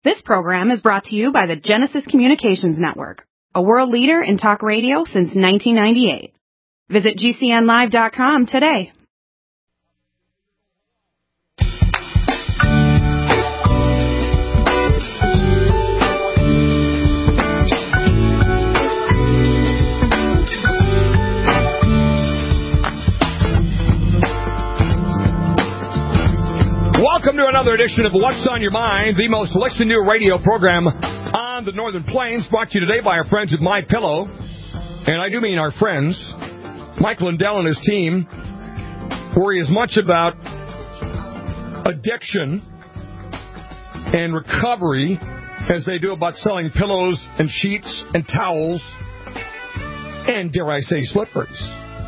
This program is brought to you by the Genesis Communications Network, a world leader in talk radio since 1998. Visit GCNlive.com today. Welcome to another edition of What's on Your Mind, the most listened to radio program on the Northern Plains, brought to you today by our friends at MyPillow. And I do mean our friends. Mike Lindell and his team worry as much about addiction and recovery as they do about selling pillows and sheets and towels and, dare I say, slippers.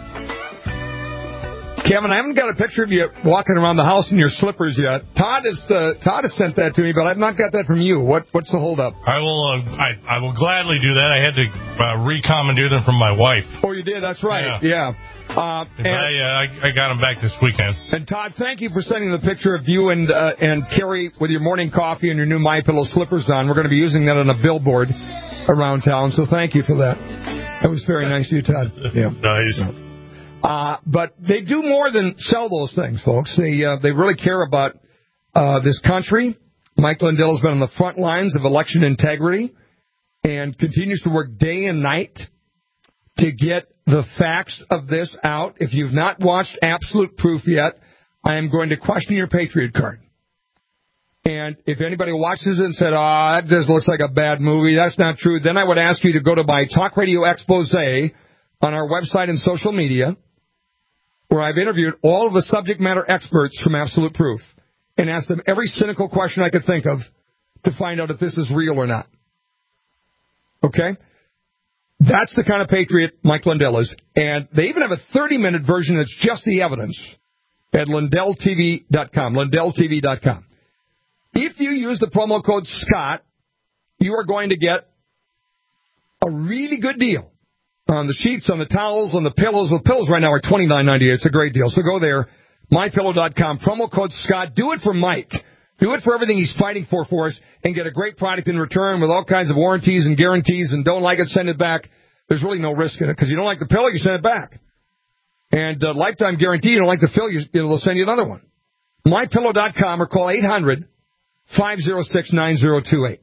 Kevin, I haven't got a picture of you walking around the house in your slippers yet. Todd has sent that to me, but I've not got that from you. What's the holdup? I will gladly do that. I had to recommandeer them from my wife. Oh, you did? That's right. Yeah. I got them back this weekend. And Todd, thank you for sending the picture of you and Carrie with your morning coffee and your new MyPillow slippers on. We're going to be using that on a billboard around town, so thank you for that. That was very nice of you, Todd. Yeah. Nice. Yeah. But they do more than sell those things, folks. They really care about this country. Mike Lindell has been on the front lines of election integrity and continues to work day and night to get the facts of this out. If you've not watched Absolute Proof yet, I am going to question your Patriot card. And if anybody watches it and said, that just looks like a bad movie, that's not true, then I would ask you to go to my Talk Radio expose on our website and social media, where I've interviewed all of the subject matter experts from Absolute Proof and asked them every cynical question I could think of to find out if this is real or not. Okay? That's the kind of patriot Mike Lindell is. And they even have a 30-minute version that's just the evidence at LindellTV.com. LindellTV.com. If you use the promo code SCOTT, you are going to get a really good deal on the sheets, on the towels, on the pillows. The pillows right now are $29.98. It's a great deal. So go there, mypillow.com, promo code Scott. Do it for Mike. Do it for everything he's fighting for us, and get a great product in return with all kinds of warranties and guarantees. And don't like it, send it back. There's really no risk in it, because you don't like the pillow, you send it back. And lifetime guarantee, you don't like the pillow, they'll send you another one. mypillow.com, or call 800-506-9028.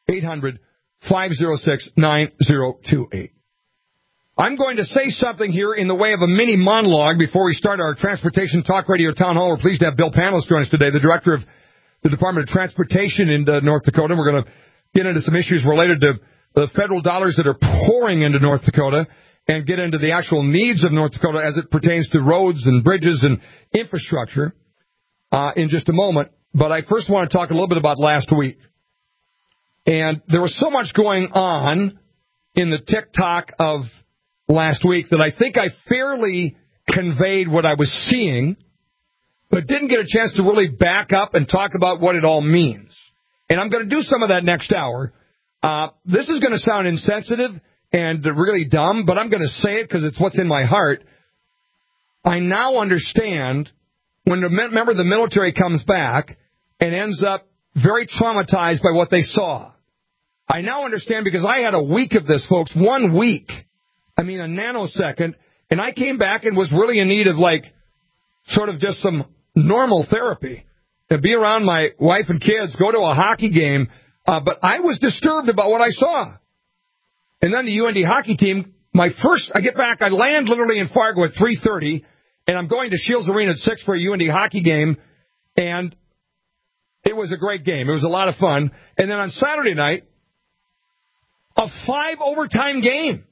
800-506-9028. I'm going to say something here in the way of a mini monologue before we start our Transportation Talk Radio Town Hall. We're pleased to have Bill Panos join us today, the director of the Department of Transportation in North Dakota. We're going to get into some issues related to the federal dollars that are pouring into North Dakota and get into the actual needs of North Dakota as it pertains to roads and bridges and infrastructure in just a moment. But I first want to talk a little bit about last week. And there was so much going on in the TikTok of last week that I think I fairly conveyed what I was seeing, but didn't get a chance to really back up and talk about what it all means. And I'm going to do some of that next hour. This is going to sound insensitive and really dumb, but I'm going to say it because it's what's in my heart. I now understand when a member of the military comes back and ends up very traumatized by what they saw. I now understand, because I had a week of this, folks, 1 week. I mean, a nanosecond, and I came back and was really in need of, sort of just some normal therapy. To be around my wife and kids, go to a hockey game, but I was disturbed about what I saw. And then the UND hockey team, I get back, I land literally in Fargo at 3:30, and I'm going to Shields Arena at 6 for a UND hockey game, and it was a great game. It was a lot of fun. And then on Saturday night, a 5-overtime game.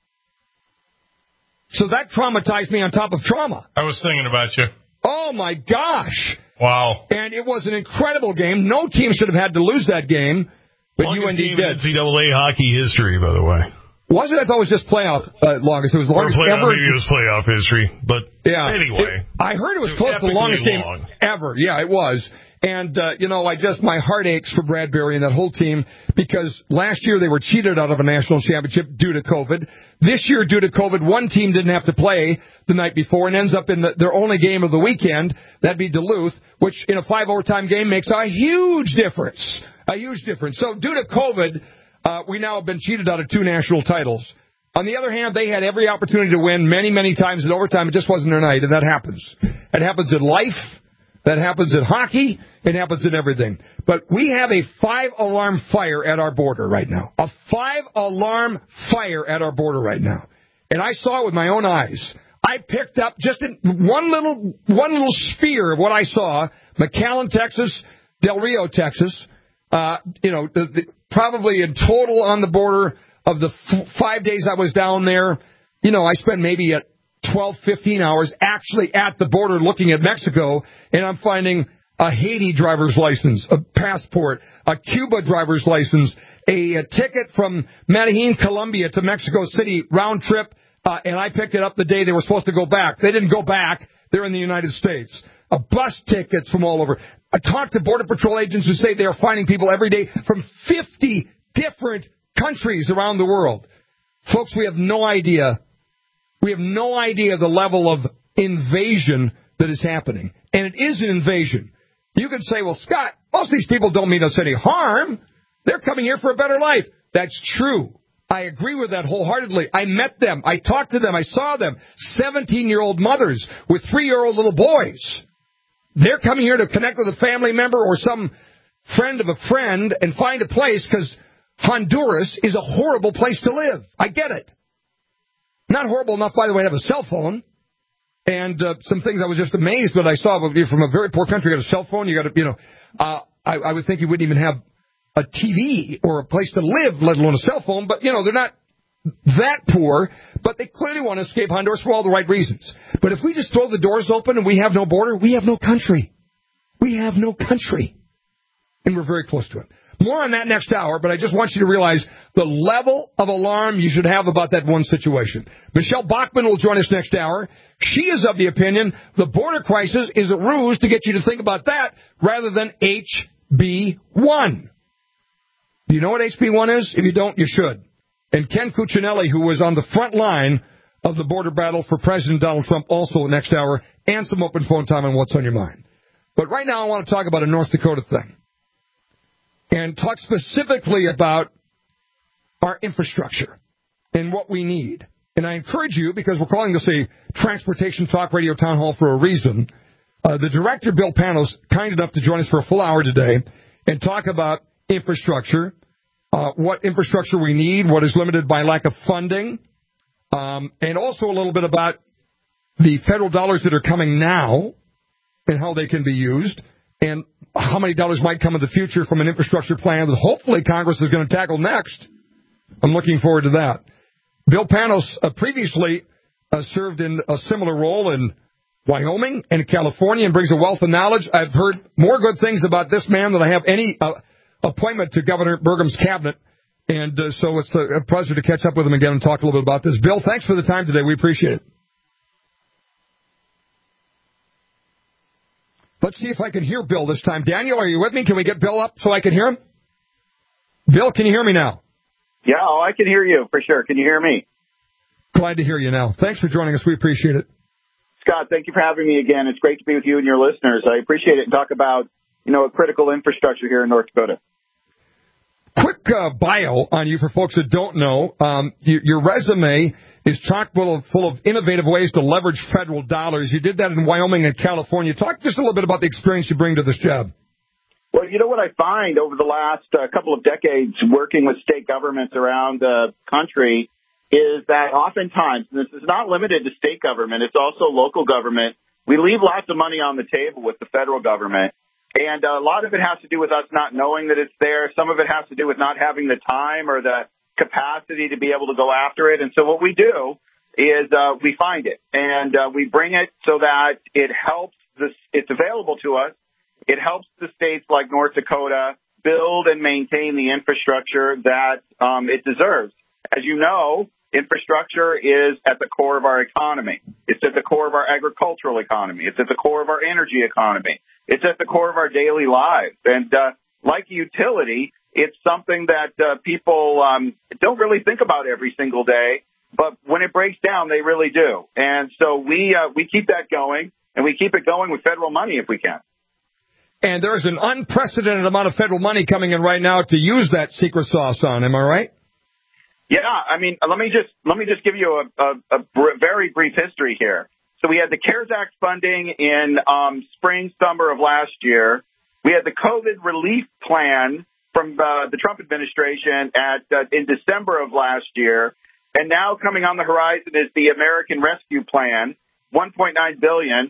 So that traumatized me on top of trauma. I was thinking about you. Oh, my gosh. Wow. And it was an incredible game. No team should have had to lose that game, but UND did. NCAA hockey history, by the way. Was it? I thought it was just playoff longest. It was the longest ever. Maybe it was playoff history, but anyway. I heard it was close to the longest game ever. Yeah, it was. And, my heart aches for Bradbury and that whole team, because last year they were cheated out of a national championship due to COVID. This year, due to COVID, one team didn't have to play the night before and ends up in their only game of the weekend. That'd be Duluth, which in a 5-overtime game makes a huge difference. A huge difference. So due to COVID, we now have been cheated out of 2 national titles. On the other hand, they had every opportunity to win many, many times in overtime. It just wasn't their night, and that happens. It happens in life. That happens in hockey. It happens in everything. But we have a 5-alarm fire at our border right now. A 5-alarm fire at our border right now. And I saw it with my own eyes. I picked up just in one little sphere of what I saw. McAllen, Texas, Del Rio, Texas. Probably in total on the border of the 5 days I was down there, I spent maybe 12, 15 hours actually at the border looking at Mexico, and I'm finding a Haiti driver's license, a passport, a Cuba driver's license, a ticket from Medellin, Colombia to Mexico City, round trip, and I picked it up the day they were supposed to go back. They didn't go back. They're in the United States. Bus tickets from all over. I talked to Border Patrol agents who say they are finding people every day from 50 different countries around the world. Folks, we have no idea. We have no idea the level of invasion that is happening. And it is an invasion. You could say, well, Scott, most of these people don't mean us any harm. They're coming here for a better life. That's true. I agree with that wholeheartedly. I met them. I talked to them. I saw them. 17-year-old mothers with 3-year-old little boys. They're coming here to connect with a family member or some friend of a friend and find a place because Honduras is a horrible place to live. I get it. Not horrible enough, by the way, to have a cell phone. And some things I was just amazed that I saw. You're from a very poor country, you got a cell phone, you got to, I would think you wouldn't even have a TV or a place to live, let alone a cell phone. But, they're not that poor, but they clearly want to escape Honduras for all the right reasons. But if we just throw the doors open and we have no border, we have no country. We have no country. And we're very close to it. More on that next hour, but I just want you to realize the level of alarm you should have about that one situation. Michelle Bachmann will join us next hour. She is of the opinion the border crisis is a ruse to get you to think about that rather than HB1. Do you know what HB1 is? If you don't, you should. And Ken Cuccinelli, who was on the front line of the border battle for President Donald Trump, also next hour, and some open phone time on what's on your mind. But right now I want to talk about a North Dakota thing and talk specifically about our infrastructure and what we need. And I encourage you, because we're calling this a Transportation Talk Radio Town Hall for a reason, the director, Bill Panos, kind enough to join us for a full hour today and talk about infrastructure, what infrastructure we need, what is limited by lack of funding, and also a little bit about the federal dollars that are coming now and how they can be used, and how many dollars might come in the future from an infrastructure plan that hopefully Congress is going to tackle next. I'm looking forward to that. Bill Panos previously served in a similar role in Wyoming and California and brings a wealth of knowledge. I've heard more good things about this man than I have any appointment to Governor Burgum's cabinet. And so it's a pleasure to catch up with him again and talk a little bit about this. Bill, thanks for the time today. We appreciate it. Let's see if I can hear Bill this time. Daniel, are you with me? Can we get Bill up so I can hear him? Bill, can you hear me now? Yeah, I can hear you for sure. Can you hear me? Glad to hear you now. Thanks for joining us. We appreciate it. Scott, thank you for having me again. It's great to be with you and your listeners. I appreciate it and talk about, a critical infrastructure here in North Dakota. Quick bio on you for folks that don't know. Your resume is chock full of innovative ways to leverage federal dollars. You did that in Wyoming and California. Talk just a little bit about the experience you bring to this job. Well, you know what I find over the last couple of decades working with state governments around the country is that oftentimes, and this is not limited to state government, it's also local government, we leave lots of money on the table with the federal government. And a lot of it has to do with us not knowing that it's there. Some of it has to do with not having the time or the capacity to be able to go after it. And so what we do is we find it and we bring it so that it helps it's available to us. It helps the states like North Dakota build and maintain the infrastructure that it deserves. As you know, infrastructure is at the core of our economy. It's at the core of our agricultural economy. It's at the core of our energy economy. It's at the core of our daily lives. And like utility, it's something that people don't really think about every single day. But when it breaks down, they really do. And so we keep that going, and we keep it going with federal money if we can. And there's an unprecedented amount of federal money coming in right now to use that secret sauce on. Am I right? Yeah, I mean, let me just give you a very brief history here. So we had the CARES Act funding in spring, summer of last year. We had the COVID relief plan from the Trump administration in December of last year. And now coming on the horizon is the American Rescue Plan, $1.9 billion,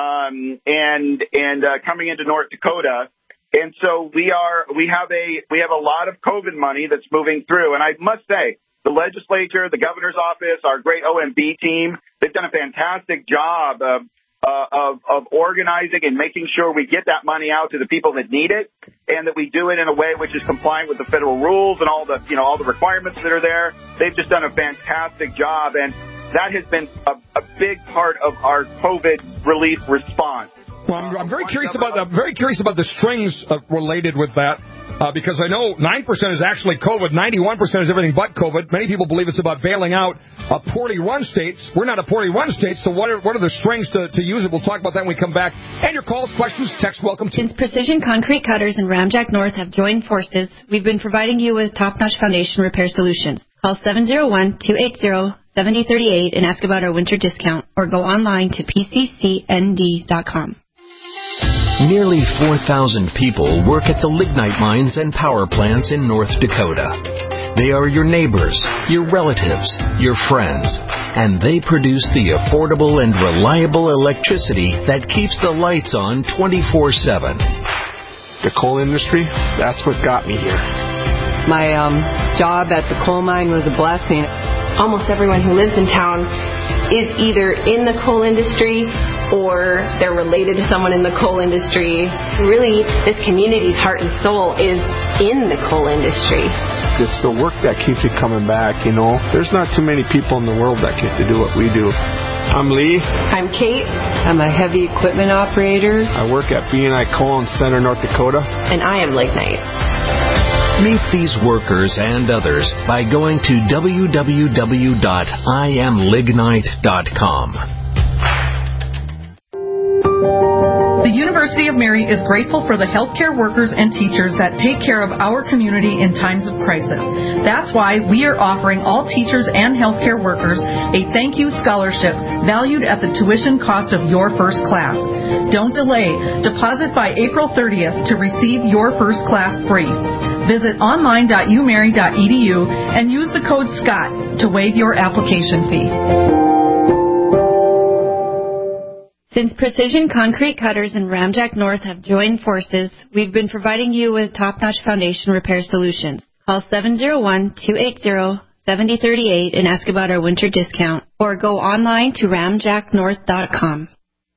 and coming into North Dakota. And so we have a lot of COVID money that's moving through. And I must say, the legislature, the governor's office, our great OMB team, they've done a fantastic job of organizing and making sure we get that money out to the people that need it, and that we do it in a way which is compliant with the federal rules and all the requirements that are there. They've just done a fantastic job, and that has been a big part of our COVID relief response. Well, I'm very curious about the strings related with that. Because I know 9% is actually COVID, 91% is everything but COVID. Many people believe it's about bailing out poorly run states. We're not a poorly run state, so what are the strings to use it? We'll talk about that when we come back. And your calls, questions, text, welcome to. Since Precision Concrete Cutters and Ramjack North have joined forces, we've been providing you with top-notch foundation repair solutions. Call 701-280-7038 and ask about our winter discount, or go online to pccnd.com. Nearly 4,000 people work at the lignite mines and power plants in North Dakota. They are your neighbors, your relatives, your friends, and they produce the affordable and reliable electricity that keeps the lights on 24/7. The coal industry, that's what got me here. My job at the coal mine was a blessing. Almost everyone who lives in town is either in the coal industry or they're related to someone in the coal industry. Really, this community's heart and soul is in the coal industry. It's the work that keeps you coming back, you know. There's not too many people in the world that get to do what we do. I'm Lee. I'm Kate. I'm a heavy equipment operator. I work at B&I Coal in Center, North Dakota. And I am Lignite. Meet these workers and others by going to www.iamlignite.com. The University of Mary is grateful for the healthcare workers and teachers that take care of our community in times of crisis. That's why we are offering all teachers and healthcare workers a thank you scholarship valued at the tuition cost of your first class. Don't delay. Deposit by April 30th to receive your first class free. Visit online.umary.edu and use the code SCOTT to waive your application fee. Since Precision Concrete Cutters and Ramjack North have joined forces, we've been providing you with top-notch foundation repair solutions. Call 701-280-7038 and ask about our winter discount, or go online to ramjacknorth.com.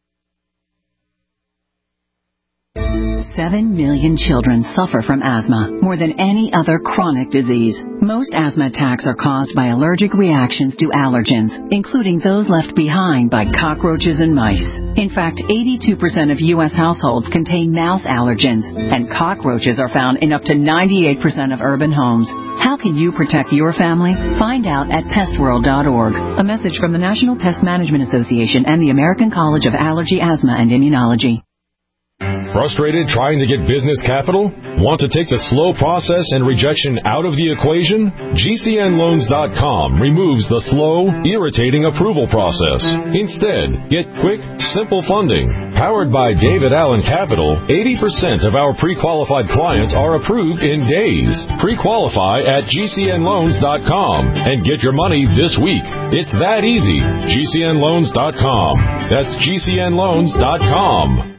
7 million children suffer from asthma, more than any other chronic disease. Most asthma attacks are caused by allergic reactions to allergens, including those left behind by cockroaches and mice. In fact, 82% of U.S. households contain mouse allergens, and cockroaches are found in up to 98% of urban homes. How can you protect your family? Find out at pestworld.org. A message from the National Pest Management Association and the American College of Allergy, Asthma, and Immunology. Frustrated trying to get business capital? Want to take the slow process and rejection out of the equation? GCNloans.com removes the slow, irritating approval process. Instead, get quick, simple funding. Powered by David Allen Capital, 80% of our pre-qualified clients are approved in days. Pre-qualify at GCNloans.com and get your money this week. It's that easy. GCNloans.com. That's GCNloans.com.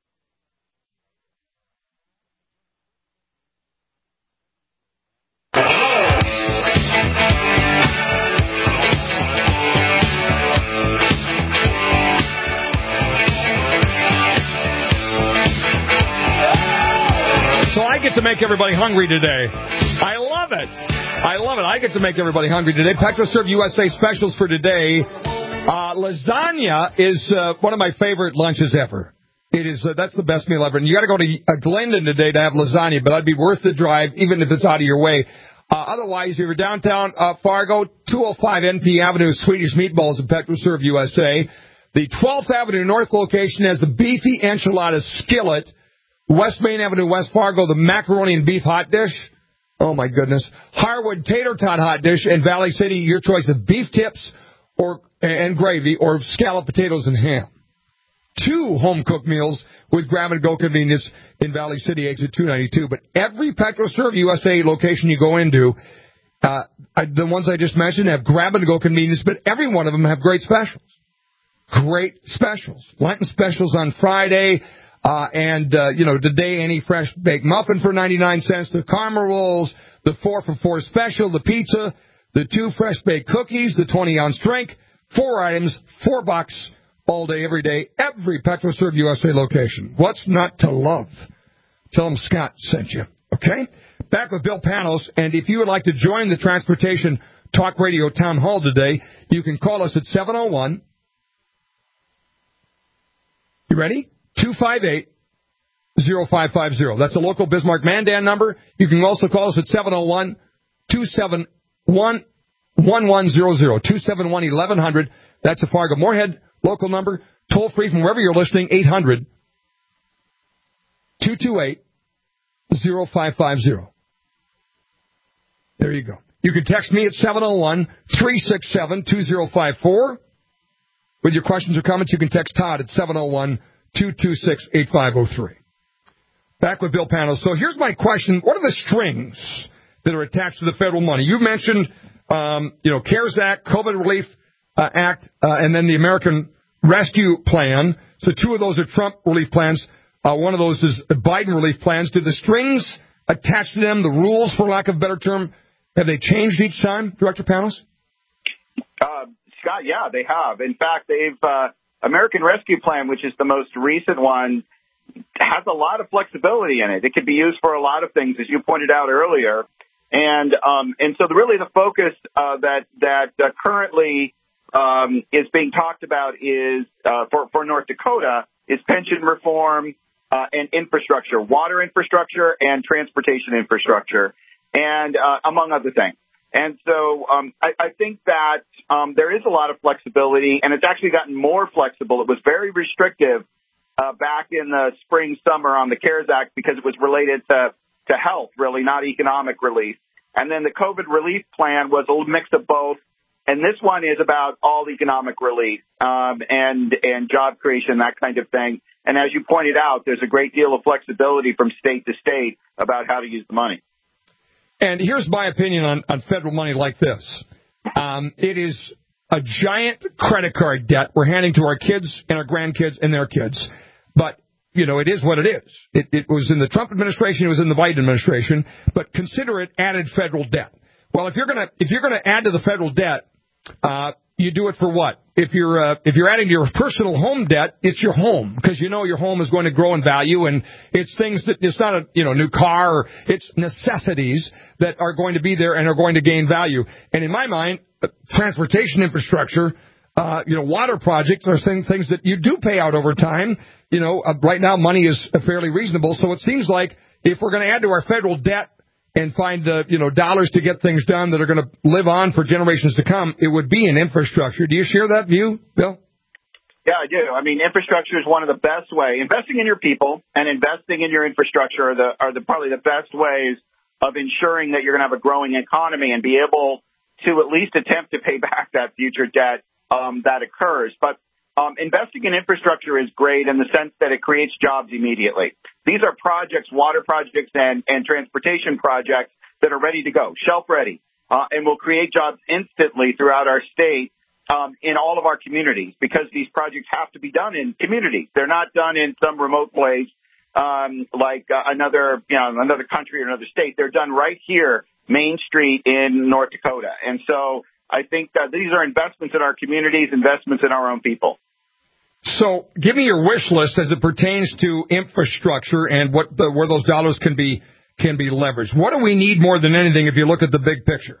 To make everybody hungry today. I love it. I get to make everybody hungry today. PetroServe USA specials for today. Lasagna is one of my favorite lunches ever. It is. That's the best meal ever. And you got to go to Glendon today to have lasagna, but it'd be worth the drive, even if it's out of your way. Otherwise, if you're downtown Fargo, 205 NP Avenue, Swedish Meatballs at PetroServe USA. The 12th Avenue North location has the beefy enchilada skillet, West Main Avenue, West Fargo, the macaroni and beef hot dish. Oh, my goodness. Harwood tater tot hot dish. And Valley City, your choice of beef tips and gravy or scalloped potatoes and ham. 2 home-cooked meals with grab-and-go convenience in Valley City, exit 292. But every PetroServe USA location you go into, the ones I just mentioned have grab-and-go convenience, but every one of them have great specials. Great specials. Lenten specials on Friday. Today, any fresh baked muffin for 99 cents, the caramel rolls, the 4 for $4 special, the pizza, the 2 fresh baked cookies, the 20-ounce drink, 4 items, $4 all day, every day, every PetroServe USA location. What's not to love? Tell them Scott sent you. Okay? Back with Bill Panos, and if you would like to join the Transportation Talk Radio Town Hall today, you can call us at 701. You ready? 258-0550. That's a local Bismarck Mandan number. You can also call us at 701-271-1100. 271-1100. That's a Fargo Moorhead local number. Toll free from wherever you're listening, 800-228-0550. There you go. You can text me at 701-367-2054. With your questions or comments, you can text Todd at 701-226-8503. Back with Bill Panos. So here's my question. What are the strings that are attached to the federal money? You mentioned, CARES Act, COVID Relief Act, and then the American Rescue Plan. So 2 of those are Trump relief plans. One of those is Biden relief plans. Do the strings attached to them, the rules, for lack of a better term, have they changed each time, Director Panos? Scott, yeah, they have. In fact, they've American Rescue Plan, which is the most recent one, has a lot of flexibility in it. It could be used for a lot of things, as you pointed out earlier. And so the focus that currently is being talked about is for North Dakota is pension reform and infrastructure, water infrastructure and transportation infrastructure, and among other things. And so I think that there is a lot of flexibility, and it's actually gotten more flexible. It was very restrictive back in the spring, summer on the CARES Act because it was related to health, really, not economic relief. And then the COVID relief plan was a mix of both. And this one is about all economic relief and job creation, that kind of thing. And as you pointed out, there's a great deal of flexibility from state to state about how to use the money. And here's my opinion on federal money like this. It is a giant credit card debt we're handing to our kids and our grandkids and their kids. But, it is what it is. It was in the Trump administration. It was in the Biden administration. But consider it added federal debt. Well, if you're gonna add to the federal debt, you do it for what? If you're adding to your personal home debt, it's your home, because your home is going to grow in value, and it's things that it's not a new car, or it's necessities that are going to be there and are going to gain value. And in my mind, transportation infrastructure, water projects are things that you do pay out over time. Right now money is fairly reasonable, so it seems like if we're going to add to our federal debt and find dollars to get things done that are going to live on for generations to come, it would be in infrastructure. Do you share that view, Bill? Yeah, I do. I mean, infrastructure is one of the best ways. Investing in your people and investing in your infrastructure are probably the best ways of ensuring that you're going to have a growing economy and be able to at least attempt to pay back that future debt that occurs. But investing in infrastructure is great in the sense that it creates jobs immediately. These are projects, water projects and transportation projects that are ready to go, shelf ready, and will create jobs instantly throughout our state in all of our communities, because these projects have to be done in communities. They're not done in some remote place like another country or another state. They're done right here, Main Street in North Dakota. And so I think that these are investments in our communities, investments in our own people. So give me your wish list as it pertains to infrastructure and where those dollars can be leveraged. What do we need more than anything if you look at the big picture?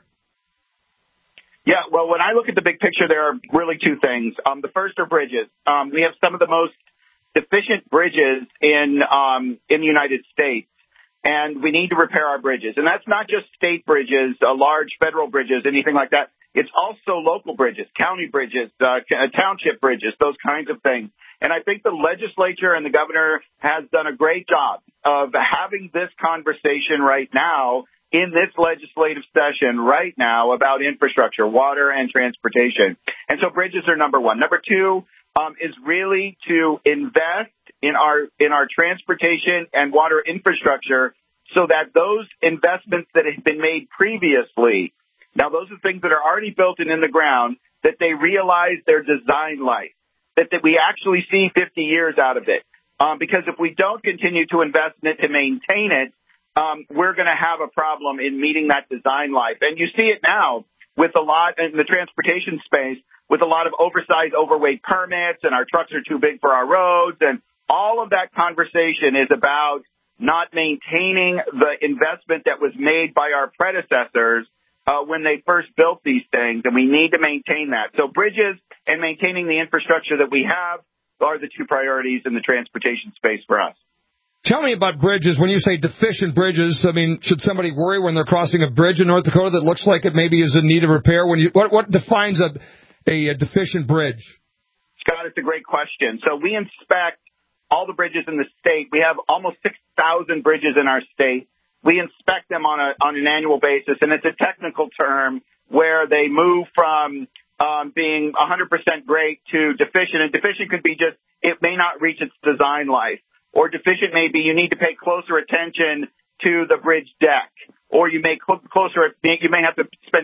Yeah, well, when I look at the big picture, there are really 2 things. The first are bridges. We have some of the most deficient bridges in the United States, and we need to repair our bridges. And that's not just state bridges, large federal bridges, anything like that. It's also local bridges, county bridges, township bridges, those kinds of things. And I think the legislature and the governor has done a great job of having this conversation right now in this legislative session right now about infrastructure, water, and transportation. And so bridges are number one. Number two is really to invest in our transportation and water infrastructure so that those investments that have been made previously, now those are things that are already built and in the ground, that they realize their design life, that we actually see 50 years out of it. Because if we don't continue to invest in it to maintain it, we're going to have a problem in meeting that design life. And you see it now with a lot in the transportation space, with a lot of oversized, overweight permits, and our trucks are too big for our roads. And all of that conversation is about not maintaining the investment that was made by our predecessors when they first built these things, and we need to maintain that. So bridges and maintaining the infrastructure that we have are the two priorities in the transportation space for us. Tell me about bridges. When you say deficient bridges, I mean, should somebody worry when they're crossing a bridge in North Dakota that looks like it maybe is in need of repair? What defines a deficient bridge? Scott, it's a great question. So we inspect all the bridges in the state. We have almost 6,000 bridges in our state. We inspect them on an annual basis, and it's a technical term where they move from being 100% great to deficient. And deficient could be just it may not reach its design life. Or deficient may be you need to pay closer attention to the bridge deck, or you may have to spend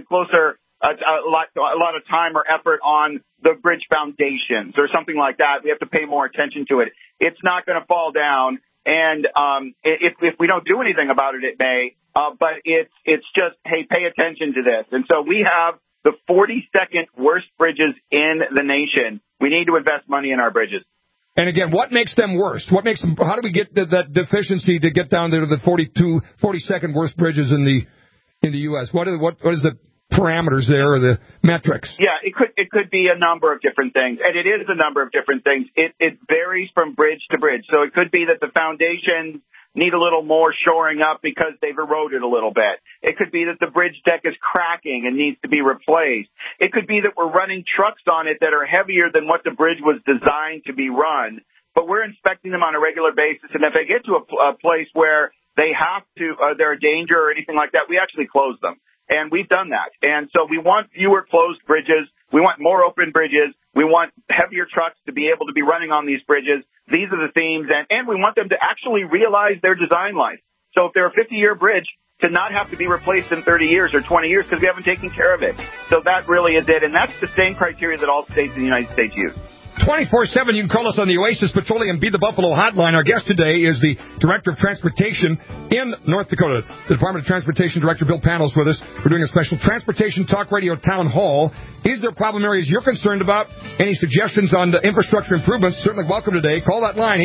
a lot of time or effort on the bridge foundations or something like that. We have to pay more attention to it. It's not going to fall down, and if we don't do anything about it, it may. But it's just, hey, pay attention to this. And so we have the 42nd worst bridges in the nation. We need to invest money in our bridges. And again, what makes them worse? How do we get that deficiency to get down to the 42nd worst bridges in the U.S.? What is the parameters there or the metrics? Yeah, it could be a number of different things, and it is a number of different things. It varies from bridge to bridge. So it could be that the foundations need a little more shoring up because they've eroded a little bit. It could be that the bridge deck is cracking and needs to be replaced. It could be that we're running trucks on it that are heavier than what the bridge was designed to be run. But we're inspecting them on a regular basis, and if they get to a place where they have to, they're a danger or anything like that, we actually close them. And we've done that. And so we want fewer closed bridges. We want more open bridges. We want heavier trucks to be able to be running on these bridges. These are the themes. And we want them to actually realize their design life. So if they're a 50-year bridge, to not have to be replaced in 30 years or 20 years because we haven't taken care of it. So that really is it. And that's the same criteria that all states in the United States use. 24/7, you can call us on the Oasis Petroleum Be the Buffalo hotline. Our guest today is the Director of Transportation in North Dakota. The Department of Transportation Director Bill Panels with us. We're doing a special Transportation Talk Radio Town Hall. Is there problem areas you're concerned about? Any suggestions on the infrastructure improvements? Certainly welcome today. Call that line,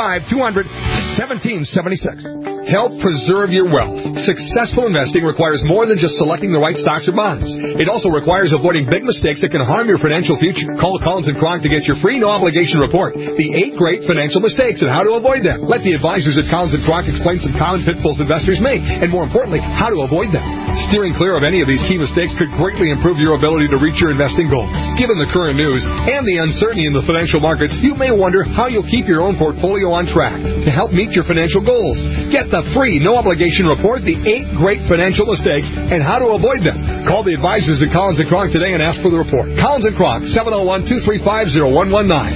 855-200-1776. Help preserve your wealth. Successful investing requires more than just selecting the right stocks or bonds. It also requires avoiding big mistakes that can harm your financial future. Call Collins & Kronk to get your free no-obligation report, The 8 Great Financial Mistakes and How to Avoid Them. Let the advisors at Collins & Kronk explain some common pitfalls investors make, and more importantly, how to avoid them. Steering clear of any of these key mistakes could greatly improve your ability to reach your investing goals. Given the current news and the uncertainty in the financial markets, you may wonder how you'll keep your own portfolio on track to help meet your financial goals. Get the free no-obligation report, The 8 Great Financial Mistakes and How to Avoid Them. Call the advisors at Collins & Kronk today and ask for the report. Collins & Kronk, 701-235-0119.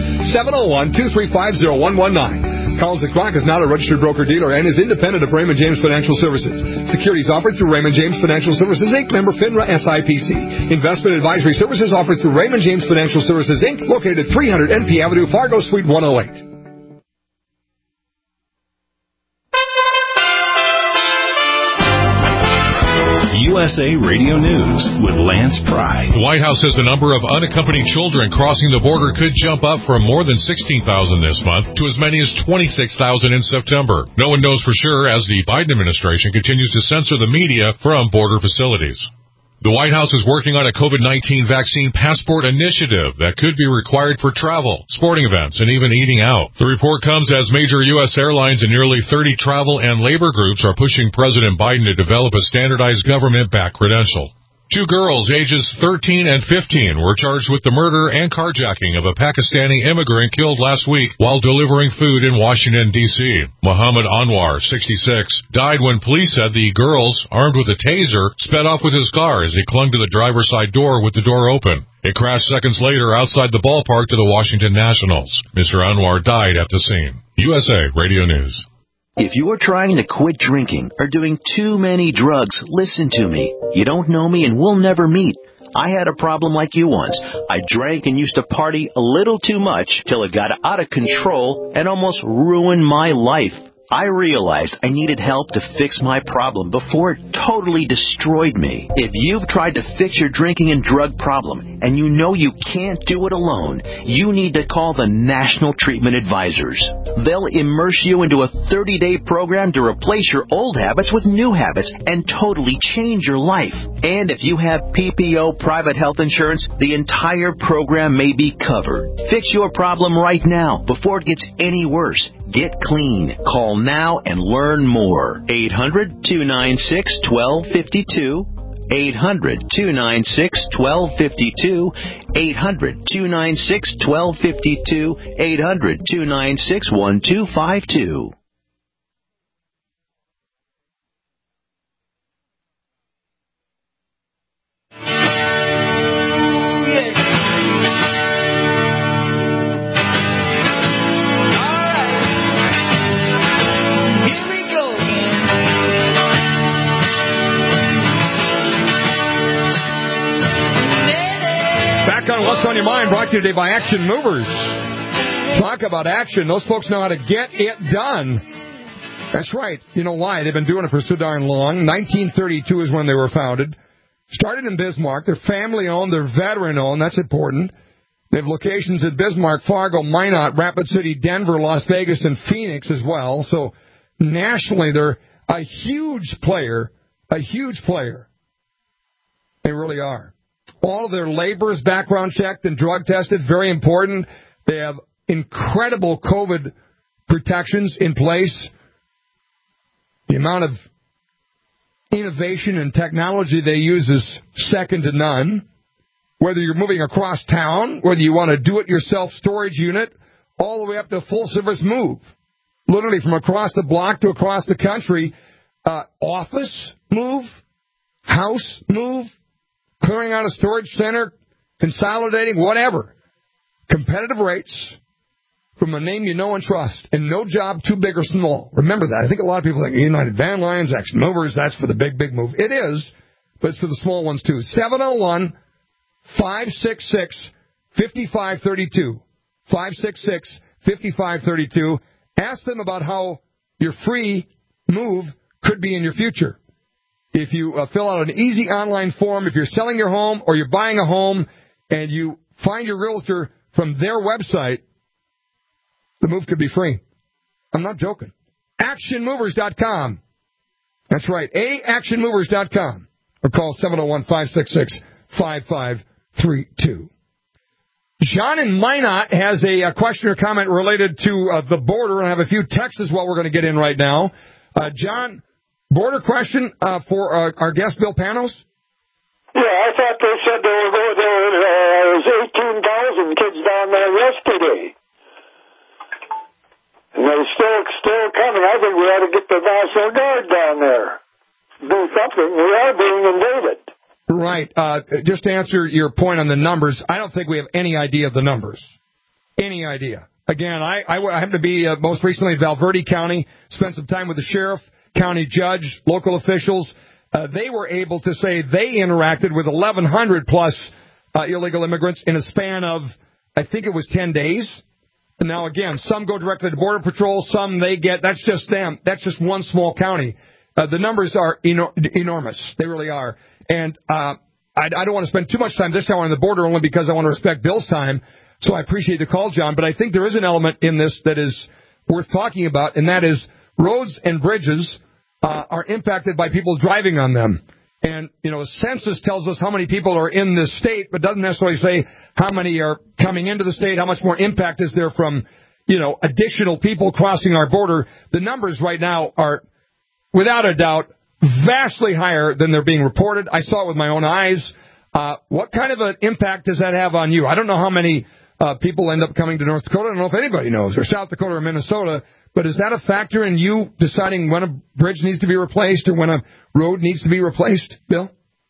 701-235-0119. Collins & Kronk is not a registered broker-dealer and is independent of Raymond James Financial Services. Securities offered through Raymond James Financial Services, Inc., member FINRA SIPC. Investment advisory services offered through Raymond James Financial Services, Inc., located at 300 NP Avenue, Fargo, Suite 108. USA Radio News with Lance Pry. The White House says the number of unaccompanied children crossing the border could jump up from more than 16,000 this month to as many as 26,000 in September. No one knows for sure as the Biden administration continues to censor the media from border facilities. The White House is working on a COVID-19 vaccine passport initiative that could be required for travel, sporting events, and even eating out. The report comes as major U.S. airlines and nearly 30 travel and labor groups are pushing President Biden to develop a standardized government-backed credential. Two girls, ages 13 and 15, were charged with the murder and carjacking of a Pakistani immigrant killed last week while delivering food in Washington, D.C. Muhammad Anwar, 66, died when police said the girls, armed with a taser, sped off with his car as he clung to the driver's side door with the door open. It crashed seconds later outside the ballpark to the Washington Nationals. Mr. Anwar died at the scene. USA Radio News. If you're trying to quit drinking or doing too many drugs, listen to me. You don't know me and we'll never meet. I had a problem like you once. I drank and used to party a little too much till it got out of control and almost ruined my life. I realized I needed help to fix my problem before it totally destroyed me. If you've tried to fix your drinking and drug problem and you know you can't do it alone, you need to call the National Treatment Advisors. They'll immerse you into a 30-day program to replace your old habits with new habits and totally change your life. And if you have PPO private health insurance, the entire program may be covered. Fix your problem right now before it gets any worse. Get clean. Call now and learn more. 800-296-1252. 800-296-1252. 800-296-1252. 800-296-1252. On What's on Your Mind, brought to you today by Action Movers. Talk about action. Those folks know how to get it done. That's right. You know why? They've been doing it for so darn long. 1932 is when they were founded. Started in Bismarck. They're family-owned. They're veteran-owned. That's important. They have locations at Bismarck, Fargo, Minot, Rapid City, Denver, Las Vegas, and Phoenix as well. So nationally, they're a huge player. A huge player. They really are. All of their laborers background checked and drug tested, very important. They have incredible COVID protections in place. The amount of innovation and technology they use is second to none. Whether you're moving across town, whether you want to do-it-yourself storage unit, all the way up to full-service move. Literally from across the block to across the country. Office move, house move, clearing out a storage center, consolidating, whatever. Competitive rates from a name you know and trust, and no job too big or small. Remember that. I think a lot of people think United Van Lines, Action Movers, that's for the big, big move. It is, but it's for the small ones too. 701-566-5532. 566-5532. Ask them about how your free move could be in your future. If you fill out an easy online form, if you're selling your home or you're buying a home and you find your realtor from their website, the move could be free. I'm not joking. ActionMovers.com. That's right. ActionMovers.com. Or call 701-566-5532. John in Minot has a question or comment related to the border, and I have a few texts as well we're going to get in right now. John, border question for our guest, Bill Panos? Yeah, I thought they said there was 18,000 kids down there yesterday. And they're still coming. I think we ought to get the National Guard down there. Do something. We are being invaded. Right. Just to answer your point on the numbers, I don't think we have any idea of the numbers. Any idea. Again, I happen to be most recently in Valverde County, spent some time with the sheriff, county judge, local officials. They were able to say they interacted with 1,100 plus illegal immigrants in a span of, I think it was 10 days. And now, again, some go directly to Border Patrol, some they get, that's just them. That's just one small county. The numbers are enormous. They really are. And I don't want to spend too much time this hour on the border only because I want to respect Bill's time. So I appreciate the call, John. But I think there is an element in this that is worth talking about, and that is roads and bridges are impacted by people driving on them. And, you know, a census tells us how many people are in this state, but doesn't necessarily say how many are coming into the state, how much more impact is there from, you know, additional people crossing our border. The numbers right now are, without a doubt, vastly higher than they're being reported. I saw it with my own eyes. What kind of an impact does that have on you? I don't know how many people end up coming to North Dakota. I don't know if anybody knows, or South Dakota or Minnesota. But is that a factor in you deciding when a bridge needs to be replaced or when a road needs to be replaced, Bill?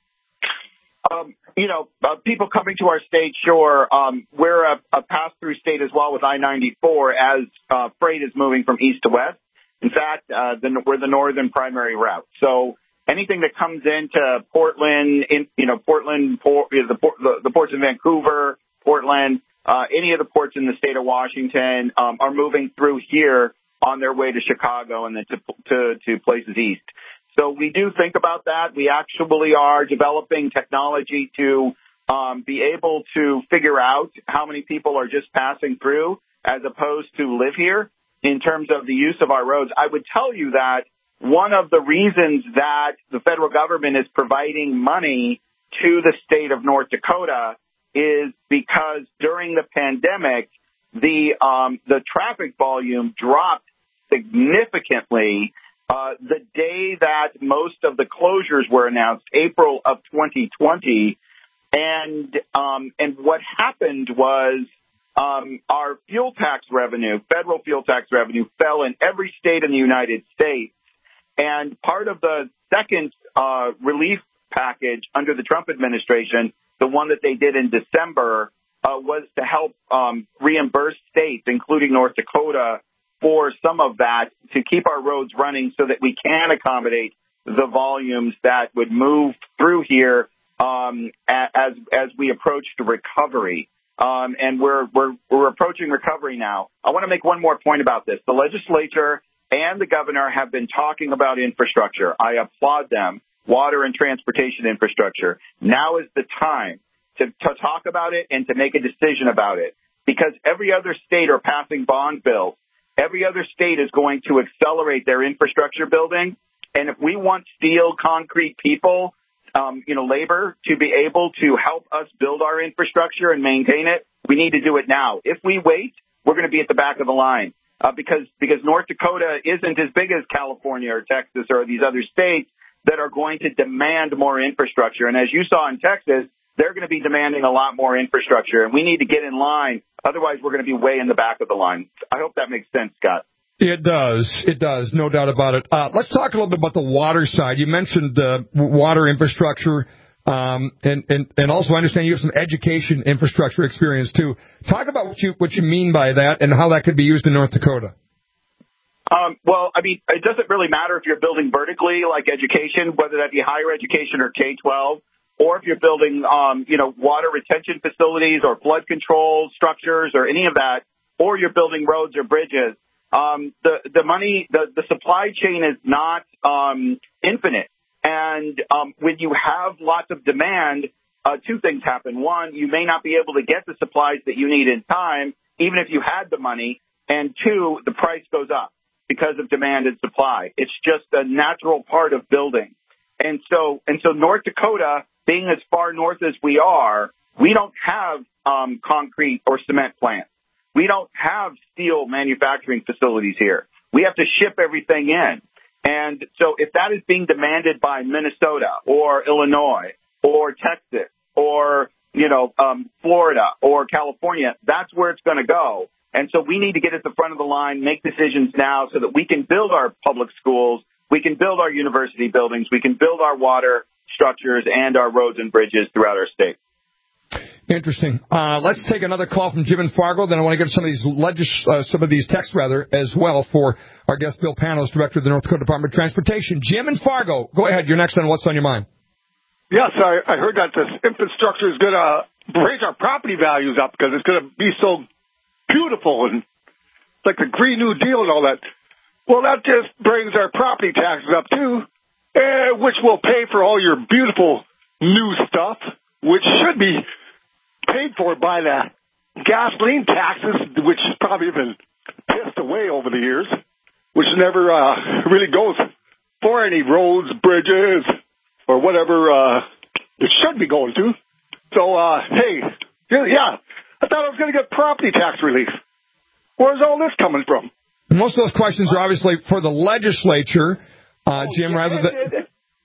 People coming to our state, sure. We're a pass-through state as well with I-94 as freight is moving from east to west. In fact, we're the northern primary route. So anything that comes into Portland, the ports in Vancouver, Portland, any of the ports in the state of Washington are moving through here on their way to Chicago and then to places east. So we do think about that. We actually are developing technology to be able to figure out how many people are just passing through as opposed to live here in terms of the use of our roads. I would tell you that one of the reasons that the federal government is providing money to the state of North Dakota is because during the pandemic, the traffic volume dropped significantly the day that most of the closures were announced, April of 2020. And what happened was our fuel tax revenue, federal fuel tax revenue, fell in every state in the United States. And part of the second relief package under the Trump administration, the one that they did in December, was to help reimburse states, including North Dakota, for some of that to keep our roads running so that we can accommodate the volumes that would move through here as we approach the recovery. And we're approaching recovery now. I want to make one more point about this. The legislature and the governor have been talking about infrastructure. I applaud them. Water and transportation infrastructure. Now is the time to talk about it and to make a decision about it, because every other state are passing bond bills. Every other state is going to accelerate their infrastructure building. And if we want steel, concrete people, labor to be able to help us build our infrastructure and maintain it, we need to do it now. If we wait, we're going to be at the back of the line because North Dakota isn't as big as California or Texas or these other states that are going to demand more infrastructure. And as you saw in Texas, they're going to be demanding a lot more infrastructure, and we need to get in line. Otherwise, we're going to be way in the back of the line. I hope that makes sense, Scott. It does. It does. No doubt about it. Let's talk a little bit about the water side. You mentioned water infrastructure, and also I understand you have some education infrastructure experience, too. Talk about what you mean by that and how that could be used in North Dakota. Well, I mean, it doesn't really matter if you're building vertically, like education, whether that be higher education or K-12, or if you're building, water retention facilities or flood control structures or any of that, or you're building roads or bridges. The supply chain is not infinite. And when you have lots of demand, two things happen. One, you may not be able to get the supplies that you need in time, even if you had the money. And two, the price goes up because of demand and supply. It's just a natural part of building. And so North Dakota, being as far north as we are, we don't have concrete or cement plants. We don't have steel manufacturing facilities here. We have to ship everything in. And so if that is being demanded by Minnesota or Illinois or Texas or, Florida or California, that's where it's going to go. And so we need to get at the front of the line, make decisions now so that we can build our public schools, we can build our university buildings, we can build our water structures and our roads and bridges throughout our state. Interesting. Let's take another call from Jim in Fargo. Then I want to get some of these texts as well for our guest Bill Panos, Director of the North Dakota Department of Transportation. Jim in Fargo, go ahead. You're next on What's on Your Mind. Yes, I heard that this infrastructure is going to raise our property values up because it's going to be so beautiful and like the Green New Deal and all that. Well, that just brings our property taxes up too, which will pay for all your beautiful new stuff, which should be paid for by the gasoline taxes, which has probably been pissed away over the years, which never really goes for any roads, bridges, or whatever it should be going to. So, hey, yeah, I thought I was going to get property tax relief. Where's all this coming from? Most of those questions are obviously for the legislature, Jim, rather than...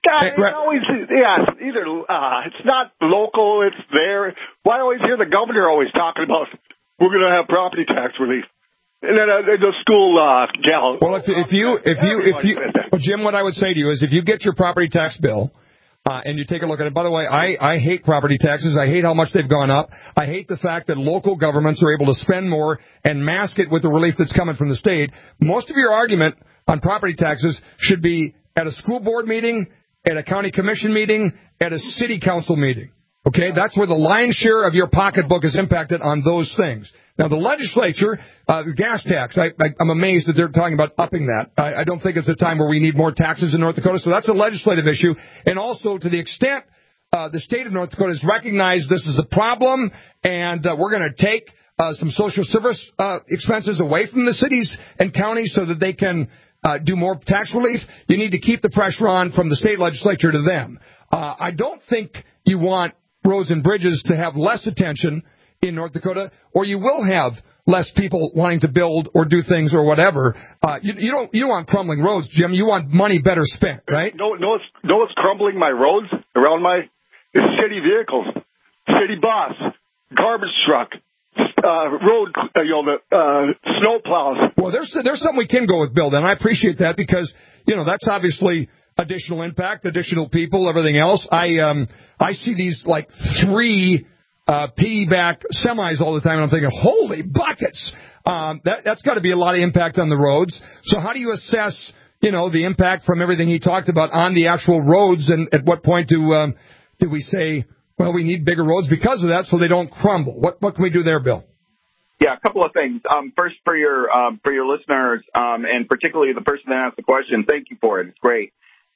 Yeah, it's always, either it's not local, it's there. Why always hear the governor always talking about we're going to have property tax relief? And then the school gal. Well, if you, Jim, what I would say to you is if you get your property tax bill, and you take a look at it. By the way, I hate property taxes. I hate how much they've gone up. I hate the fact that local governments are able to spend more and mask it with the relief that's coming from the state. Most of your argument on property taxes should be at a school board meeting, at a county commission meeting, at a city council meeting. Okay, that's where the lion's share of your pocketbook is impacted on those things. Now, the legislature, the gas tax, I'm amazed that they're talking about upping that. I don't think it's a time where we need more taxes in North Dakota, so that's a legislative issue. And also, to the extent the state of North Dakota has recognized this is a problem, and we're going to take some social service expenses away from the cities and counties so that they can do more tax relief, you need to keep the pressure on from the state legislature to them. I don't think you want roads and bridges to have less attention in North Dakota, or you will have less people wanting to build or do things or whatever. You don't want crumbling roads, Jim. You want money better spent, right? No, what's crumbling my roads around is city vehicles, city bus, garbage truck, road, the snow plows. Well, there's something we can go with, Bill, and I appreciate that because that's obviously additional impact, additional people, everything else. I see these like 3 piggyback semis all the time, and I'm thinking, holy buckets! That's got to be a lot of impact on the roads. So how do you assess, the impact from everything he talked about on the actual roads, and at what point do we say, well, we need bigger roads because of that so they don't crumble? What can we do there, Bill? Yeah, a couple of things. First, for your listeners, and particularly the person that asked the question, thank you for it. It's great.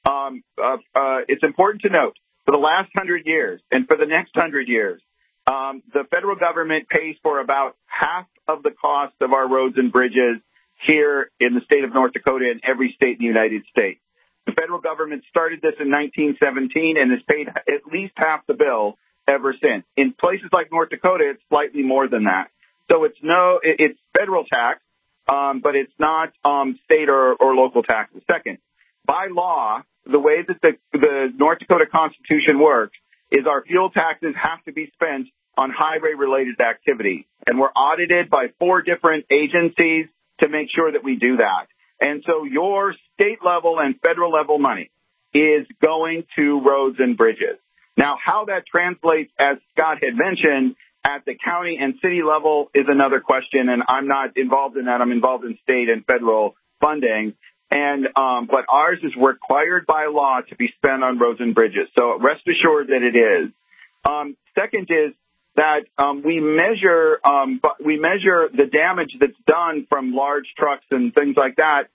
It's important to note, for the last 100 years and for the next 100 years, the federal government pays for about half of the cost of our roads and bridges here in the state of North Dakota and every state in the United States. The federal government started this in 1917 and has paid at least half the bill ever since. In places like North Dakota, it's slightly more than that. So it's federal tax, but it's not state or local taxes. Second, by law, the way that the North Dakota Constitution works is our fuel taxes have to be spent on highway-related activity. And we're audited by 4 different agencies to make sure that we do that. And so your state-level and federal-level money is going to roads and bridges. Now, how that translates, as Scott had mentioned, at the county and city level is another question, and I'm not involved in that. I'm involved in state and federal funding. And but ours is required by law to be spent on roads and bridges. So rest assured that it is. Second is that we measure the damage that's done from large trucks and things like that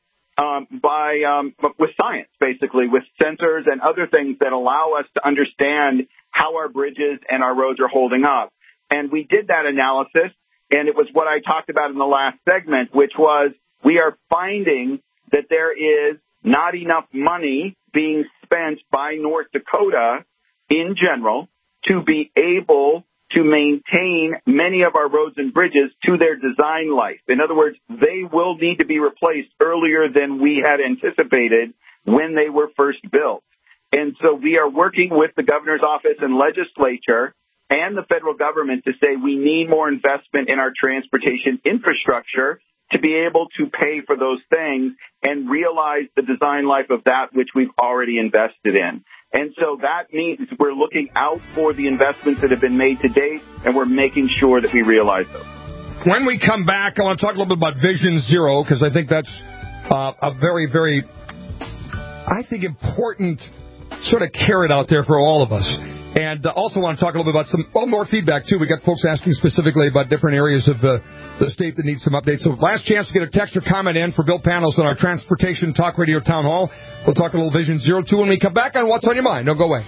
with science, basically, with sensors and other things that allow us to understand how our bridges and our roads are holding up. And we did that analysis, and it was what I talked about in the last segment, which was we are finding that there is not enough money being spent by North Dakota in general to be able to maintain many of our roads and bridges to their design life. In other words, they will need to be replaced earlier than we had anticipated when they were first built. And so we are working with the governor's office and legislature and the federal government to say we need more investment in our transportation infrastructure to be able to pay for those things and realize the design life of that which we've already invested in. And so that means we're looking out for the investments that have been made to date, and we're making sure that we realize those. When we come back, I want to talk a little bit about Vision Zero, because I think that's a very, very, important sort of carrot out there for all of us. And also want to talk a little bit about more feedback, too. We got folks asking specifically about different areas of the state that need some updates. So last chance to get a text or comment in for Bill Panos on our Transportation Talk Radio Town Hall. We'll talk a little Vision Zero, too, when we come back on What's on Your Mind. Don't go away.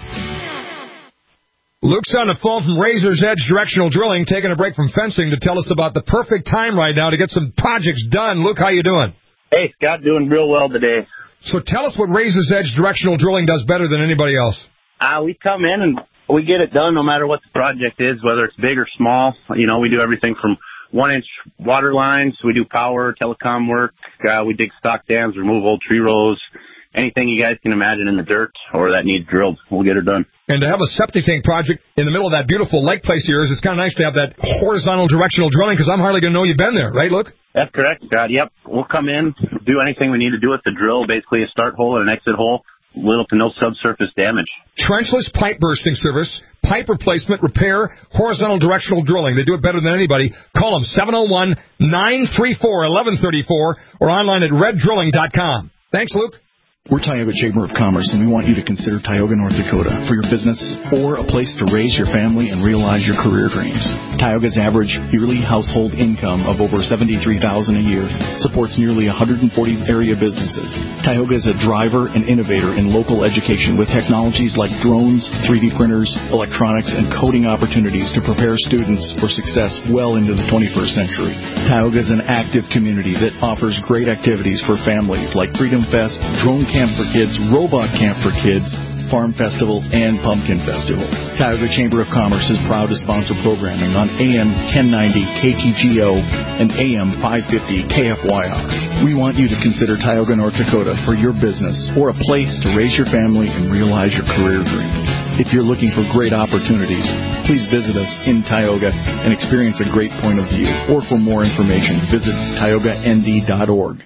Luke's on the phone from Razor's Edge Directional Drilling, taking a break from fencing to tell us about the perfect time right now to get some projects done. Luke, how you doing? Hey, Scott, doing real well today. So tell us what Razor's Edge Directional Drilling does better than anybody else. We come in and we get it done no matter what the project is, whether it's big or small. We do everything from 1-inch water lines. We do power, telecom work. We dig stock dams, remove old tree rows, anything you guys can imagine in the dirt or that needs drilled, we'll get it done. And to have a septic tank project in the middle of that beautiful lake place of yours, it's kind of nice to have that horizontal directional drilling, because I'm hardly going to know you've been there, right, Luke? That's correct, Scott. Yep. We'll come in, do anything we need to do with the drill, basically a start hole and an exit hole, little to no subsurface damage. Trenchless pipe bursting service, pipe replacement, repair, horizontal directional drilling. They do it better than anybody. Call them 701-934-1134 or online at reddrilling.com. Thanks, Luke. We're Tioga Chamber of Commerce, and we want you to consider Tioga, North Dakota for your business or a place to raise your family and realize your career dreams. Tioga's average yearly household income of over $73,000 a year supports nearly 140 area businesses. Tioga is a driver and innovator in local education with technologies like drones, 3D printers, electronics, and coding opportunities to prepare students for success well into the 21st century. Tioga is an active community that offers great activities for families like Freedom Fest, Drone Camp for Kids, Robot Camp for Kids, Farm Festival, and Pumpkin Festival. Tioga Chamber of Commerce is proud to sponsor programming on AM 1090 KTGO and AM 550 KFYR. We want you to consider Tioga, North Dakota for your business or a place to raise your family and realize your career dreams. If you're looking for great opportunities, please visit us in Tioga and experience a great point of view. Or for more information, visit TiogaND.org.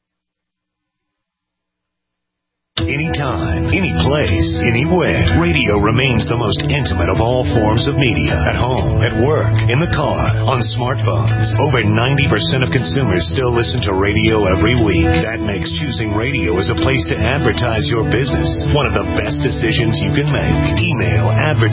Anytime, any place, anywhere. Radio remains the most intimate of all forms of media. At home, at work, in the car, on smartphones. Over 90% of consumers still listen to radio every week. That makes choosing radio as a place to advertise your business one of the best decisions you can make. Email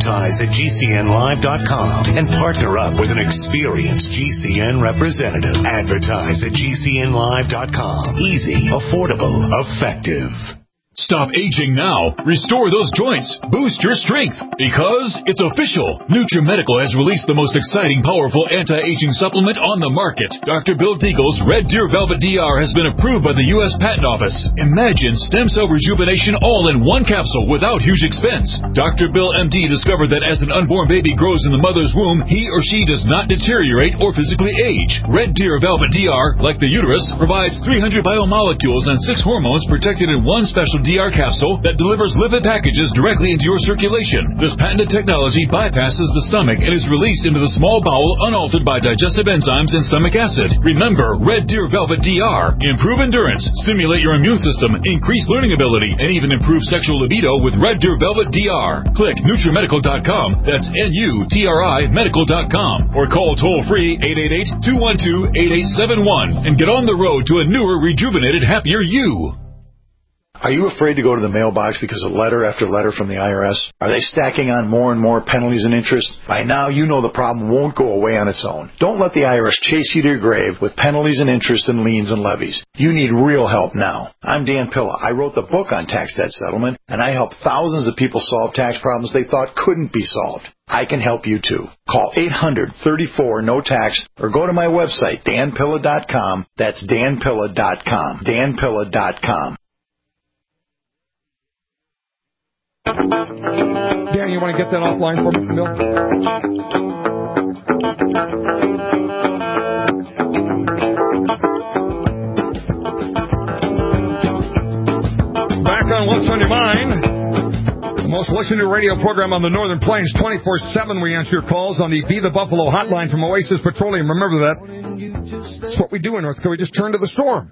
advertise@gcnlive.com and partner up with an experienced GCN representative. Advertise at gcnlive.com. Easy, affordable, effective. Stop aging now. Restore those joints. Boost your strength. Because it's official. NutriMedical has released the most exciting, powerful anti-aging supplement on the market. Dr. Bill Deagle's Red Deer Velvet DR has been approved by the U.S. Patent Office. Imagine stem cell rejuvenation all in one capsule without huge expense. Dr. Bill MD discovered that as an unborn baby grows in the mother's womb, he or she does not deteriorate or physically age. Red Deer Velvet DR, like the uterus, provides 300 biomolecules and 6 hormones protected in one special DR capsule that delivers lipid packages directly into your circulation. This patented technology bypasses the stomach and is released into the small bowel unaltered by digestive enzymes and stomach acid. Remember, Red Deer Velvet DR. Improve endurance, stimulate your immune system, increase learning ability, and even improve sexual libido with Red Deer Velvet DR. Click NutriMedical.com, that's NUTRI medical.com, or call toll-free 888-212-8871 and get on the road to a newer, rejuvenated, happier you. Are you afraid to go to the mailbox because of letter after letter from the IRS? Are they stacking on more and more penalties and interest? By now, you know the problem won't go away on its own. Don't let the IRS chase you to your grave with penalties and interest and liens and levies. You need real help now. I'm Dan Pilla. I wrote the book on tax debt settlement, and I help thousands of people solve tax problems they thought couldn't be solved. I can help you too. Call 800-34-NO-TAX or go to my website, danpilla.com. That's danpilla.com. danpilla.com. Dan, you want to get that offline for me, Bill? Back on What's on Your Mind, the most listened to radio program on the Northern Plains, 24/7. We answer your calls on the Be the Buffalo hotline from Oasis Petroleum. Remember that. That's what we do in North Dakota. We just turn to the storm.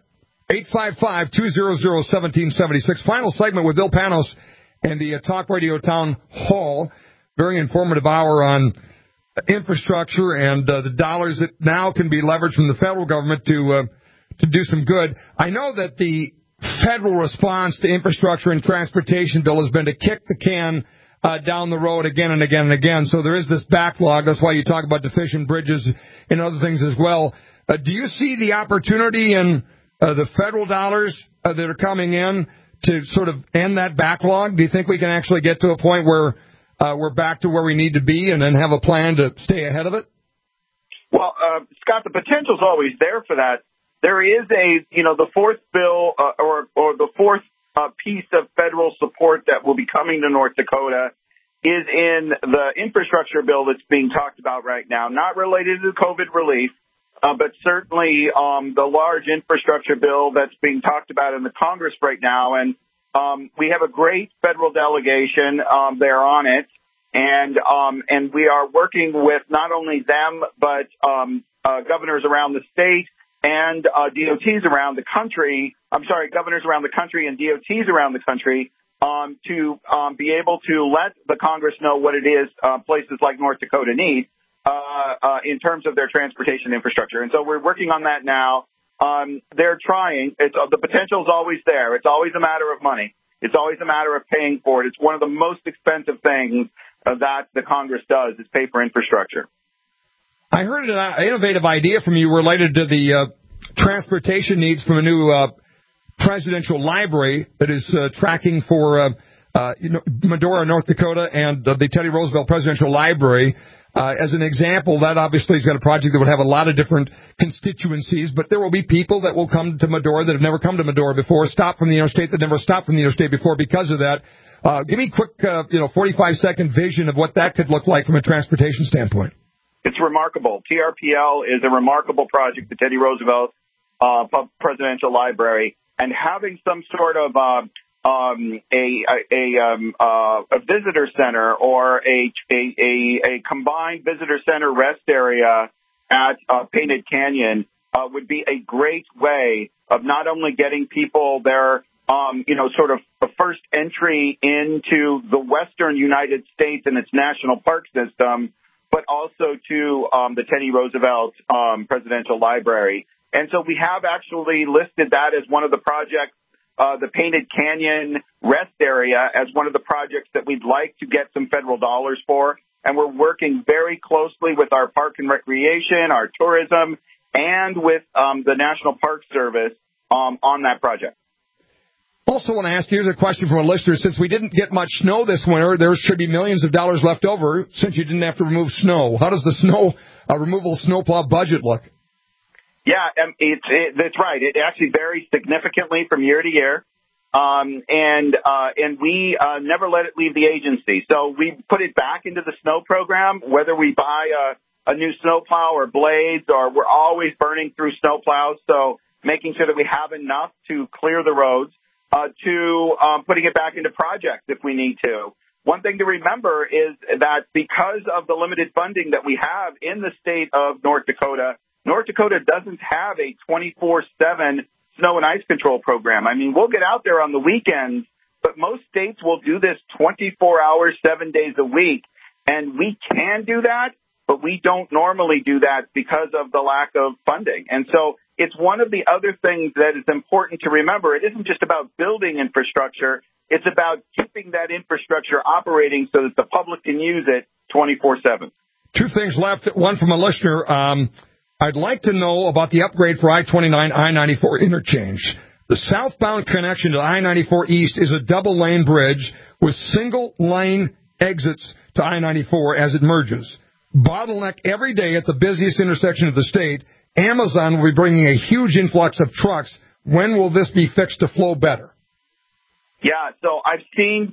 855-200-1776. Final segment with Bill Panos and the Talk Radio Town Hall. Very informative hour on infrastructure and the dollars that now can be leveraged from the federal government to do some good. I know that the federal response to infrastructure and transportation bill has been to kick the can down the road again and again and again. So there is this backlog. That's why you talk about deficient bridges and other things as well. Do you see the opportunity in the federal dollars that are coming in to sort of end that backlog? Do you think we can actually get to a point where we're back to where we need to be and then have a plan to stay ahead of it? Well, Scott, the potential's always there for that. There is the fourth bill or the fourth piece of federal support that will be coming to North Dakota is in the infrastructure bill that's being talked about right now, not related to COVID relief, but certainly the large infrastructure bill that's being talked about in the Congress right now. And we have a great federal delegation. They're on it. And we are working with not only them, but governors around the state and DOTs around the country. Governors around the country and DOTs around the country to be able to let the Congress know what it is places like North Dakota need in terms of their transportation infrastructure. And so we're working on that now. They're trying. The potential is always there. It's always a matter of money. It's always a matter of paying for it. It's one of the most expensive things that the Congress does is pay for infrastructure. I heard an innovative idea from you related to the transportation needs from a new presidential library that is tracking for Medora, North Dakota, and the Teddy Roosevelt Presidential Library. As an example, that obviously has got a project that would have a lot of different constituencies, but there will be people that will come to Medora that have never come to Medora before, stop from the interstate that never stopped from the interstate before because of that. Give me a quick, 45-second vision of what that could look like from a transportation standpoint. It's remarkable. TRPL is a remarkable project, the Teddy Roosevelt Presidential Library, and having some sort of a visitor center or a combined visitor center rest area at Painted Canyon would be a great way of not only getting people their sort of the first entry into the western United States and its national park system, but also to the Teddy Roosevelt Presidential Library. And so we have actually listed that as one of the projects, the Painted Canyon rest area, as one of the projects that we'd like to get some federal dollars for. And we're working very closely with our Park and Recreation, our tourism, and with the National Park Service on that project. Also want to ask you, here's a question from a listener. Since we didn't get much snow this winter, there should be millions of dollars left over since you didn't have to remove snow. How does the snow removal snowplow budget look? Yeah, that's right. It actually varies significantly from year to year. And we never let it leave the agency. So we put it back into the snow program, whether we buy a new snowplow or blades, or we're always burning through snowplows. So making sure that we have enough to clear the roads. To putting it back into projects if we need to. One thing to remember is that because of the limited funding that we have in the state of North Dakota doesn't have a 24/7 snow and ice control program. I mean, we'll get out there on the weekends, but most states will do this 24 hours, 7 days a week. And we can do that, but we don't normally do that because of the lack of funding. And so it's one of the other things that is important to remember. It isn't just about building infrastructure. It's about keeping that infrastructure operating so that the public can use it 24/7. Two things left. One from a listener. I'd like to know about the upgrade for I-29, I-94 interchange. The southbound connection to I-94 East is a double-lane bridge with single-lane exits to I-94 as it merges. Bottleneck every day at the busiest intersection of the state. Amazon will be bringing a huge influx of trucks. When will this be fixed to flow better? Yeah, so I've seen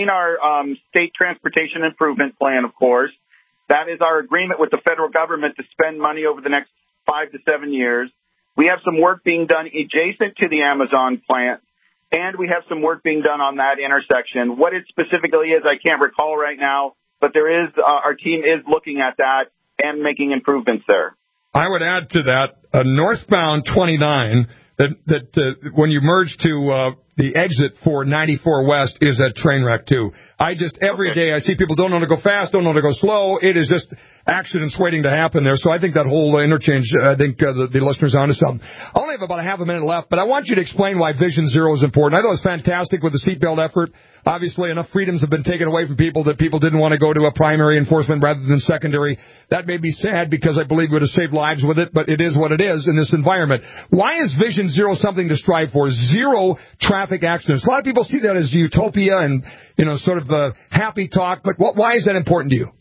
our state transportation improvement plan, of course. That is our agreement with the federal government to spend money over the next 5 to 7 years. We have some work being done adjacent to the Amazon plant, and we have some work being done on that intersection. What it specifically is, I can't recall right now, but there is our team is looking at that and making improvements there. I would add to that northbound 29 that when you merge to the exit for 94 West is a train wreck too. Every day I see people don't know to go fast, don't know to go slow. It is just accidents waiting to happen there. So I think that whole interchange, I think the listener's onto something. I only have about a half a minute left, but I want you to explain why Vision Zero is important. I know it's fantastic with the seatbelt effort. Obviously, enough freedoms have been taken away from people that people didn't want to go to a primary enforcement rather than secondary. That made me sad because I believe we would have saved lives with it, but it is what it is in this environment. Why is Vision Zero something to strive for? Zero traffic accidents. A lot of people see that as utopia and, sort of happy talk, but why is that important to you?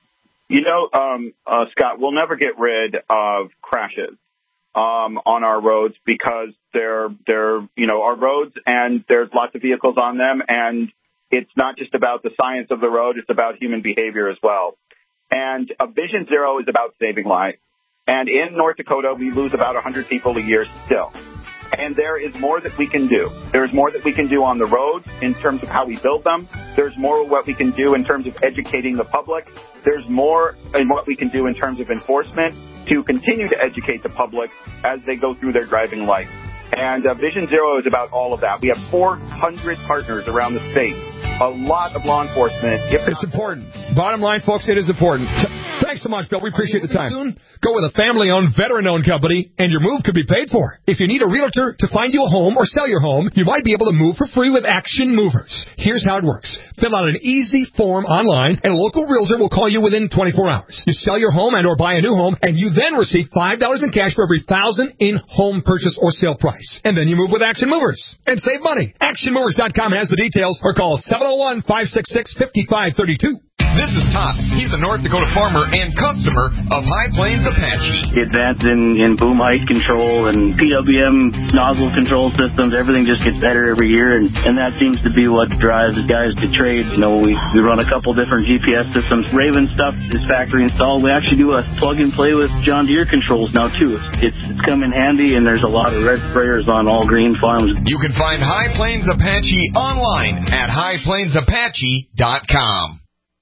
Scott, we'll never get rid of crashes on our roads because they're our roads and there's lots of vehicles on them, and it's not just about the science of the road, it's about human behavior as well. And Vision Zero is about saving lives. And in North Dakota, we lose about 100 people a year still. And there is more that we can do. There is more that we can do on the roads in terms of how we build them. There's more what we can do in terms of educating the public. There's more in what we can do in terms of enforcement to continue to educate the public as they go through their driving life. And Vision Zero is about all of that. We have 400 partners around the state. A lot of law enforcement. It's important. Bottom line, folks, it is important. Thanks so much, Bill. We appreciate the time. Soon, go with a family-owned, veteran-owned company, and your move could be paid for. If you need a realtor to find you a home or sell your home, you might be able to move for free with Action Movers. Here's how it works. Fill out an easy form online, and a local realtor will call you within 24 hours. You sell your home and or buy a new home, and you then receive $5 in cash for every $1,000 in home purchase or sale price. And then you move with Action Movers and save money. ActionMovers.com has the details, or call 701-566-5532. This is Todd. He's a North Dakota farmer and customer of High Plains Apache. Advance in boom height control and PWM nozzle control systems, everything just gets better every year, and that seems to be what drives the guys to trade. You know, we run a couple different GPS systems. Raven stuff is factory installed. We actually do a plug and play with John Deere controls now too. It's come in handy, and there's a lot of red sprayers on all green farms. You can find High Plains Apache online at highplainsapache.com.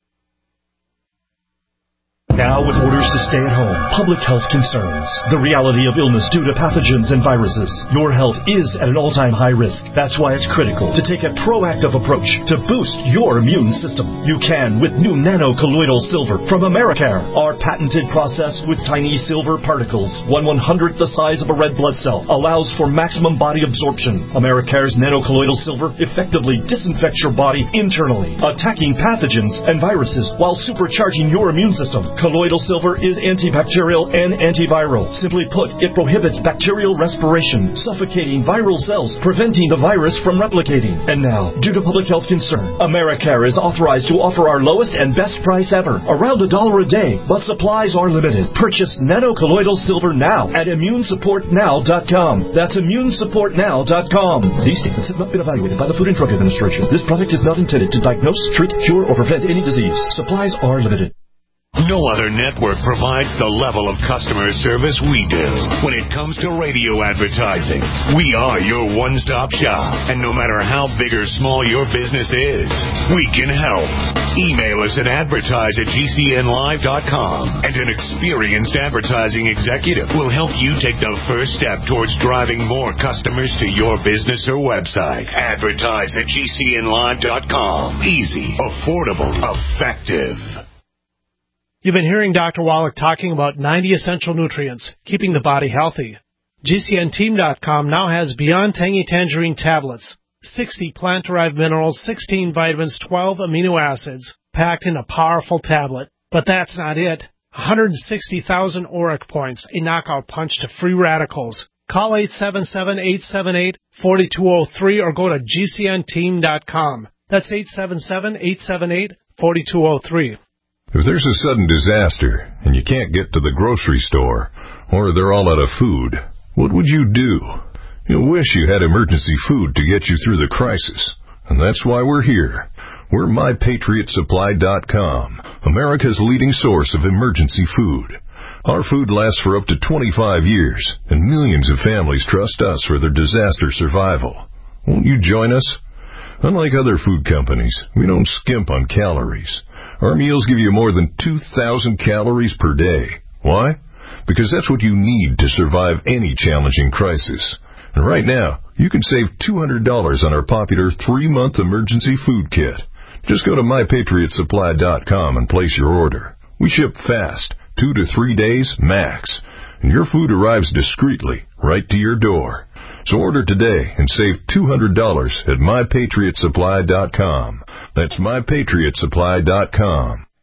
Now with orders to stay at home, public health concerns, the reality of illness due to pathogens and viruses, your health is at an all-time high risk. That's why it's critical to take a proactive approach to boost your immune system. You can with new nano-colloidal silver from Americare. Our patented process with tiny silver particles, 1/100th the size of a red blood cell, allows for maximum body absorption. Americare's nano-colloidal silver effectively disinfects your body internally, attacking pathogens and viruses while supercharging your immune system. Colloidal silver is antibacterial and antiviral. Simply put, it prohibits bacterial respiration, suffocating viral cells, preventing the virus from replicating. And now, due to public health concern, Americare is authorized to offer our lowest and best price ever, around $1 a day, but supplies are limited. Purchase nano-colloidal silver now at immunesupportnow.com. That's immunesupportnow.com. These statements have not been evaluated by the Food and Drug Administration. This product is not intended to diagnose, treat, cure, or prevent any disease. Supplies are limited. No other network provides the level of customer service we do. When it comes to radio advertising, we are your one-stop shop. And no matter how big or small your business is, we can help. Email us at advertise@gcnlive.com, and an experienced advertising executive will help you take the first step towards driving more customers to your business or website. Advertise@gcnlive.com. Easy, affordable, effective. You've been hearing Dr. Wallach talking about 90 essential nutrients, keeping the body healthy. GCNteam.com now has Beyond Tangy Tangerine tablets, 60 plant-derived minerals, 16 vitamins, 12 amino acids, packed in a powerful tablet. But that's not it. 160,000 auric points, a knockout punch to free radicals. Call 877-878-4203 or go to GCNteam.com. That's 877-878-4203. If there's a sudden disaster and you can't get to the grocery store, or they're all out of food, what would you do? You'll wish you had emergency food to get you through the crisis. And that's why we're here. We're MyPatriotSupply.com, America's leading source of emergency food. Our food lasts for up to 25 years, and millions of families trust us for their disaster survival. Won't you join us? Unlike other food companies, we don't skimp on calories. Our meals give you more than 2,000 calories per day. Why? Because that's what you need to survive any challenging crisis. And right now, you can save $200 on our popular 3-month emergency food kit. Just go to MyPatriotSupply.com and place your order. We ship fast, 2 to 3 days max, and your food arrives discreetly right to your door. So order today and save $200 at MyPatriotSupply.com. That's MyPatriotSupply.com.